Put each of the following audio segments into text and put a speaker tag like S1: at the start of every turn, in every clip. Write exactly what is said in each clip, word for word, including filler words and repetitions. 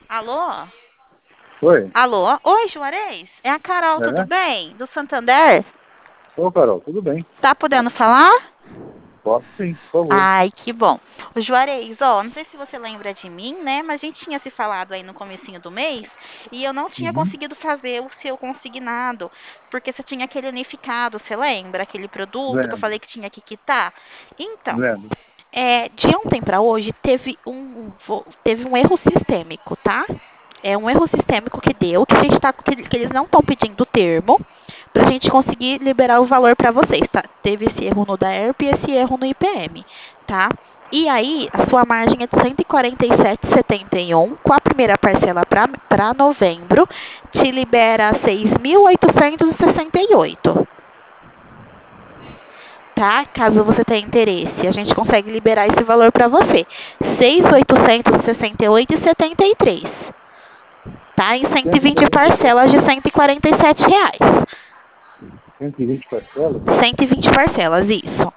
S1: Alô?
S2: Oi,
S1: Alô? Oi, Juarez? É a Carol, tudo
S2: é?
S1: bem? Do Santander?
S2: Ô, Carol, tudo bem?
S1: Tá podendo falar?
S2: Posso sim, por favor.
S1: Ai, que bom. O Juarez, ó, não sei se você lembra de mim, né? Mas a gente tinha se falado aí no comecinho do mês e eu não tinha
S2: Uhum.
S1: conseguido fazer o seu consignado, porque você tinha aquele unificado, você lembra? Aquele produto que eu
S2: Lembro,
S1: falei que tinha que quitar? Então,
S2: lembro.
S1: é, de ontem para hoje teve um, vo- teve um erro sistêmico, tá? É um erro sistêmico que deu, que, a gente tá, que, que eles não estão pedindo o termo para a gente conseguir liberar o valor para vocês, tá? Teve esse erro no da E R P e esse erro no I P M, tá? E aí, a sua margem é de cento e quarenta e sete vírgula setenta e um, com a primeira parcela para novembro, te libera seis mil oitocentos e sessenta e oito, tá? Caso você tenha interesse, a gente consegue liberar esse valor para você. seis mil oitocentos e sessenta e oito vírgula setenta e três, tá? Em cento e vinte
S2: cento e quarenta e sete,
S1: parcelas de cento e quarenta e sete reais.
S2: cento e vinte parcelas?
S1: cento e vinte parcelas, isso.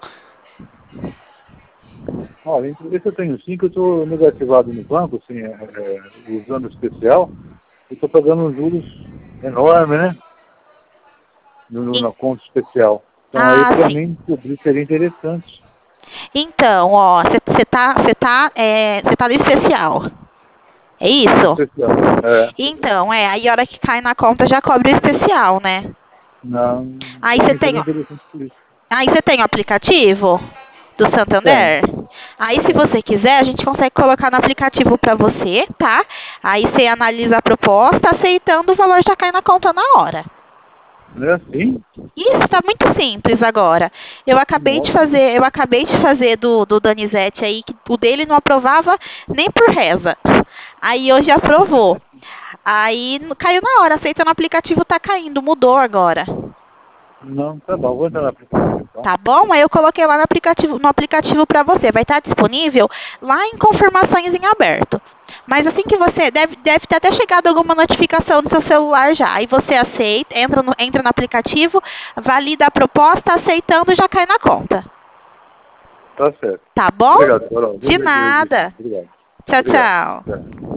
S2: Olha, entre ver se eu tenho cinco, eu estou negativado no banco, assim, é, é, usando o especial, e estou pagando uns juros enormes, né? No, no-
S1: E-
S2: na conta especial. Então aí,
S1: ah,
S2: para
S1: sim.
S2: mim, cobrir seria interessante.
S1: Então, ó, você tá, você tá, é, você tá no especial. É
S2: Estou no
S1: isso?
S2: especial. É,
S1: Então, é, aí a hora que cai na conta já cobre o especial, né?
S2: não,
S1: Aí
S2: para
S1: você
S2: mim
S1: tem,
S2: seria
S1: ó,
S2: interessante por isso.
S1: aí você tem o aplicativo do
S2: Tem,
S1: Santander? Aí, se
S2: tem.
S1: você quiser, a gente consegue colocar no aplicativo para você, tá? Aí você analisa a proposta, aceitando, o valor já cai na conta na hora.
S2: Não é assim?
S1: Isso está muito simples agora. Eu acabei de
S2: Nossa,
S1: fazer, eu acabei de fazer do, do Donizete aí, que o dele não aprovava nem por reza. Aí hoje aprovou. Aí n- caiu na hora, aceita no aplicativo, tá caindo, mudou agora.
S2: não, tá bom, vou entrar no aplicativo então.
S1: Tá bom? Aí eu coloquei lá no aplicativo, no aplicativo para você. Vai estar disponível lá em confirmações em aberto. Mas assim que você deve, deve ter até chegado alguma notificação no seu celular já. Aí você aceita, entra no, entra no aplicativo, valida a proposta, aceitando já cai na conta.
S2: Tá certo.
S1: Tá bom?
S2: Obrigado, Carol. Vou
S1: De
S2: ver direitinho.
S1: nada.
S2: Obrigado.
S1: Tchau,
S2: Obrigado.
S1: tchau.
S2: Tchau.